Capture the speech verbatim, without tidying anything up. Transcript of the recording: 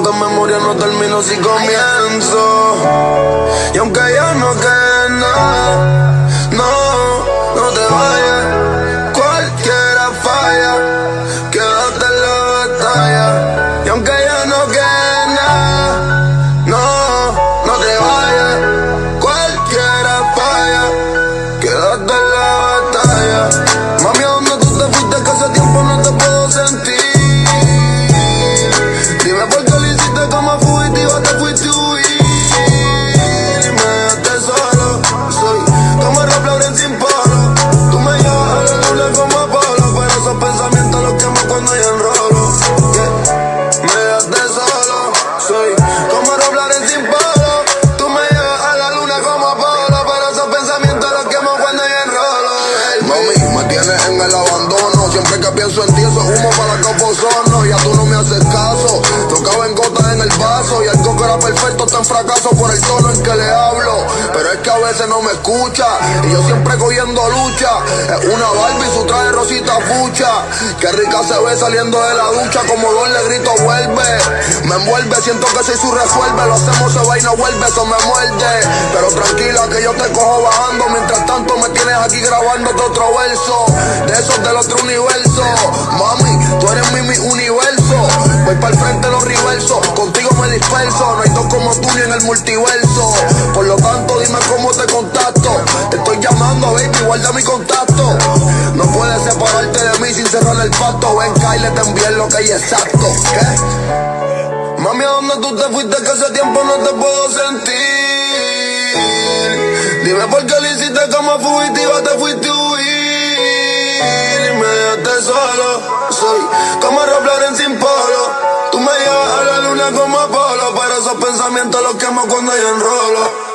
cuántas memorias no termino si comienzo. Y aunque ya no quede nada, no, no te vayas. Cualquiera falla, quédate en la batalla. Y aunque ya no quede nada, no, no te vayas. Cualquiera falla, quédate en la batalla. Mami, ¿a dónde tú te fuiste que hace tiempo no te puedo sentir? Dime por qué lo hiciste como fugitiva, te fuiste a huir. Y me dejaste solo, soy como Ralph Lauren sin polo. Tú me llevas a la luna como Apolo, pero esos pensamientos los quemo cuando yo enrolo. Yeah. Me dejaste solo, soy como Ralph Lauren sin polo. Tú me llevas a la luna como Apolo, pero esos pensamientos los quemo cuando yo enrolo. Baby. Mami, me tienes en el abandono. Siempre que pienso en ti, eso es humo para capozono. Ya tú no me haces caso. Tocaba en gotas en el vaso y el coco era perfecto, está en fracaso por el tono en que le hablo. Pero es que a veces no me escucha y yo siempre cogiendo lucha. Es una Barbie, su traje rosita fucha. Qué rica se ve saliendo de la ducha, como dos le grito vuelve. Me envuelve, siento que soy su resuelve. Lo hacemos, se va y no vuelve, eso me muerde. Pero tranquila que yo te cojo bajando. Mientras tanto me tienes aquí grabándote otro verso, de esos del otro universo. Mami, tú eres mi, mi universo. Voy para el frente los reversos, contigo me disperso. No hay dos como tú ni en el multiverso. Por lo tanto dime cómo te contacto. Te estoy llamando, baby, guarda mi contacto. No puedes separarte de mí sin cerrar el pacto. Ven, Kyle, te envié lo que hay exacto. ¿Qué? Mami, ¿a dónde tú te fuiste que hace tiempo no te puedo sentir? Dime por qué lo hiciste como fugitiva, te fuiste a huir. Y me dejaste solo, soy como Ralph Lauren sin polo. Tú me llevas a la luna como Apolo, pero esos pensamientos los quemo cuando yo enrolo.